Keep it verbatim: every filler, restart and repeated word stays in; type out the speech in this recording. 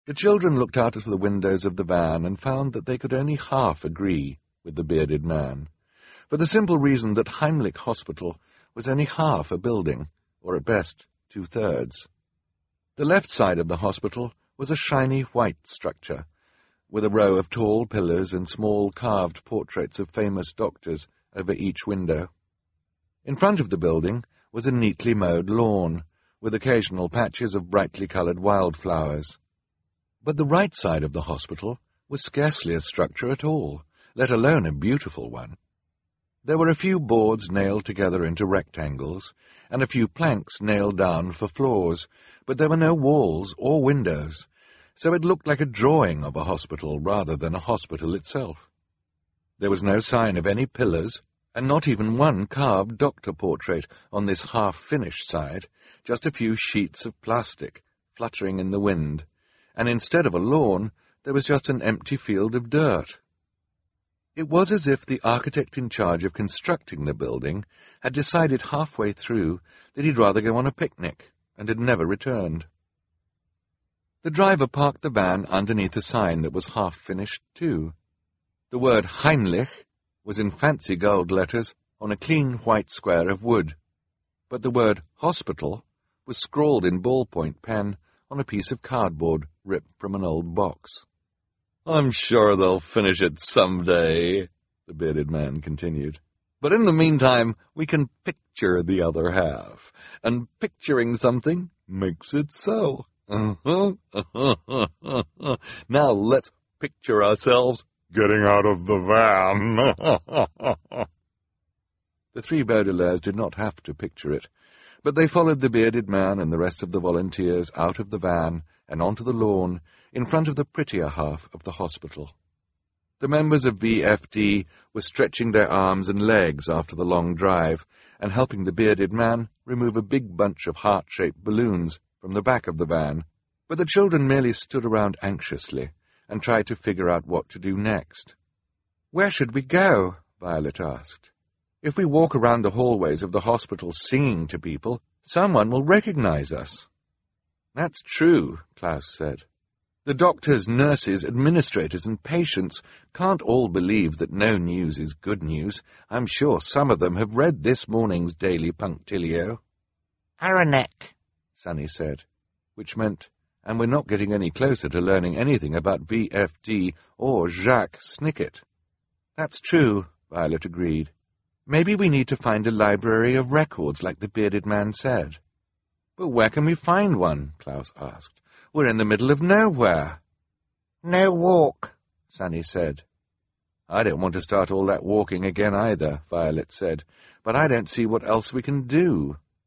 The children looked out of the windows of the van and found that they could only half agree with the bearded man, for the simple reason that Heimlich Hospital was only half a building, or at best two-thirds. The left side of the hospital was a shiny white structure, with a row of tall pillars and small carved portraits of famous doctors over each window. In front of the building was a neatly mowed lawn, with occasional patches of brightly coloured wildflowers. But the right side of the hospital was scarcely a structure at all, let alone a beautiful one. There were a few boards nailed together into rectangles, and a few planks nailed down for floors, but there were no walls or windows, so it looked like a drawing of a hospital rather than a hospital itself. There was no sign of any pillars, and not even one carved doctor portrait on this half-finished side, just a few sheets of plastic fluttering in the wind, and instead of a lawn, there was just an empty field of dirt. It was as if the architect in charge of constructing the building had decided halfway through that he'd rather go on a picnic, and had never returned. The driver parked the van underneath a sign that was half-finished too. The word Heimlich was in fancy gold letters on a clean white square of wood, but the word hospital was scrawled in ballpoint pen on a piece of cardboard ripped from an old box. "I'm sure they'll finish it some day," the bearded man continued. "But in the meantime, we can picture the other half, and picturing something makes it so. Now let's picture ourselves getting out of the van." The three Baudelaires did not have to picture it, but they followed the bearded man and the rest of the volunteers out of the van and onto the lawn in front of the prettier half of the hospital. The members of V F D were stretching their arms and legs after the long drive and helping the bearded man remove a big bunch of heart-shaped balloons from the back of the van, but the children merely stood around anxiously and tried to figure out what to do next. "Where should we go?" Violet asked. "If we walk around the hallways of the hospital singing to people, someone will recognize us." "That's true," Klaus said. "The doctors, nurses, administrators, and patients can't all believe that no news is good news. I'm sure some of them have read this morning's Daily Punctilio." "Aranek," Sunny said, which meant, and we're not getting any closer to learning anything about V F D or Jacques Snicket. "That's true," Violet agreed. "Maybe we need to find a library of records like the bearded man said." "But where can we find one?" Klaus asked. "We're in the middle of nowhere." "No walk," Sunny said. "I don't want to start all that walking again either," Violet said, "but I don't see what else we can do."